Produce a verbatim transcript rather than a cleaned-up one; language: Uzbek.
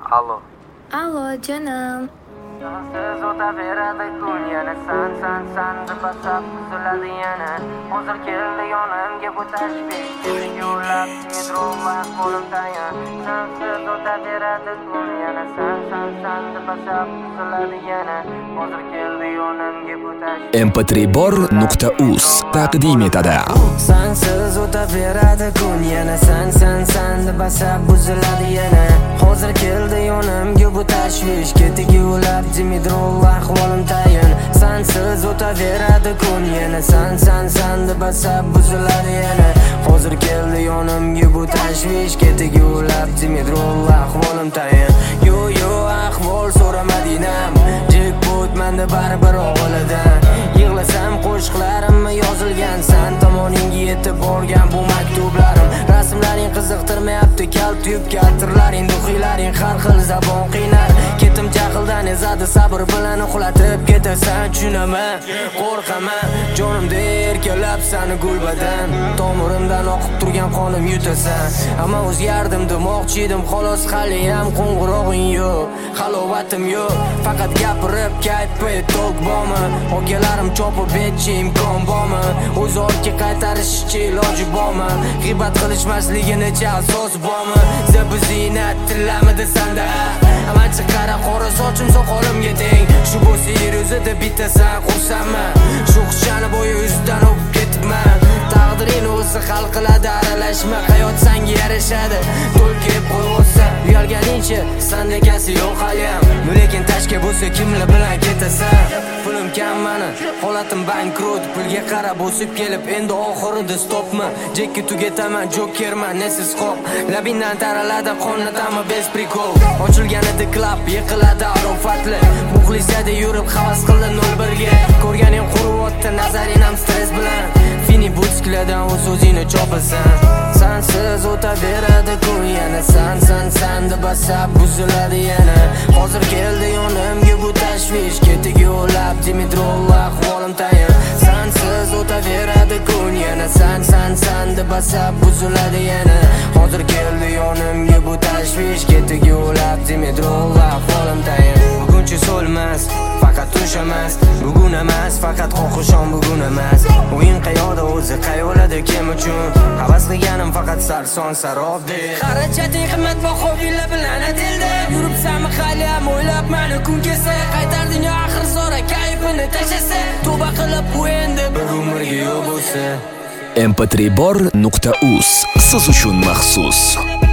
Alo. Alo canım. Sensiz o'taveradi kun yana san san san deb asab buziladi yana. Hozir keldi yonimga bu tashvish, yo'lab metro va qo'lim tayan. Sensiz o'taveradi kun yana san san san deb asab buziladi yana. Hozir keldi yonimga bu tashvish. em p три bor nuqta uz taqdim etadi. Sensiz o'taveradi kun yana san san san deb asab buziladi yana. Hozir keldi yonimga bu tashvish, ketiga yo'lab Dimitrov ahvolim tayin. Sensiz o'taveradi kun yana san san san deb asab buziladi yana. Hozir keldi yonimga bu tashvish, ketiga yo'lab Dimitrov ahvolim tayin. Yo yo ahvol so'ramadinam, jackpot menda baribir o'g'lidan. Yig'lasam qo'shiqlarimni yozilgan, san tomoningga yetib borgan bu maktublarim. Rasmlaring qiziqtirmayapti, kalt yubka atirlaring, duxiylaring har xil zabon qiynar. Ketim jahildan ezadi, sabr bilan uxlatib ketasan, tushunaman, qo'rqaman. Jonimda erkalab sani gulbadan, tomirimdan oqib turgan qonim yutasan. Ammo o'zgardim demoqchi edim, xolos hali ham qo'ng'irog'ing yo'q, halovatim yo'q. Faqat gapirib kaytpi tok bormi? Okalarim chopib betchi imkon bormi? O'z ortga qaytarishchi iloji bormi? G'ibat qilishmasliginicha asos bormi? Zebi ziynat tillamidi sanda? Amanchi qara qora sochim soqolimga teng. Shu bo'lsa yer o'zida bittasan xursandman. Shu xushani bo'yi uzidan o'pib ketibman. Taqdiring o'zi hal qiladi, aralashma, hayot senga yarashadi. To'lkib qo'ysa uyalganingcha sandekasi yo'q haliyam. Lekin tashka bo'lsa kimlar bilan ketasan? Pulim kam mani, holatim bankrot. Pulga qarab o'sib kelib, endi oxirida stopmi? Jekki tugataman, jokerman, nesiz qop. Labindan taraladi qonnatami bez prikol. Ochilganida klub yiqiladi arofatli. Muxlisada yurib havas qildi nol birga. Ko'rganing quriyotdi nazaring ham stress bilan. Fini butskilardan o'z o'zingni chopasan. Sensiz o'taveradi kun yana san san san deb asab buziladi yana. Hozir keldi yonimga bu tashvish, ketiga yo'lab Dimitrov ahvolim tayin. Sensiz o'taveradi kun yana san san san deb asab buziladi yana. Hozir keldi yonimga bu tashvish, ketiga yo'lab Dimitrov ahvolim tayin. Bugunchi so'lmas, faqat tush emas, bugun emas, faqat xohishim bugun emas. O'yin qayoqda o'zi qayoqlarda kim uchun? Havas qilganim faqat sarson sarobdek. Xarajating qimmatbaho villa bilan atildi. Yuribsanmi hali ham o'ylab mani kun kelsa, qaytar dunyo axir so'ra kayfini tashlasa, tavba qilib bu endi bir umrga yo'q bo'lsa. em p три bor nuqta uz siz uchun maxsus.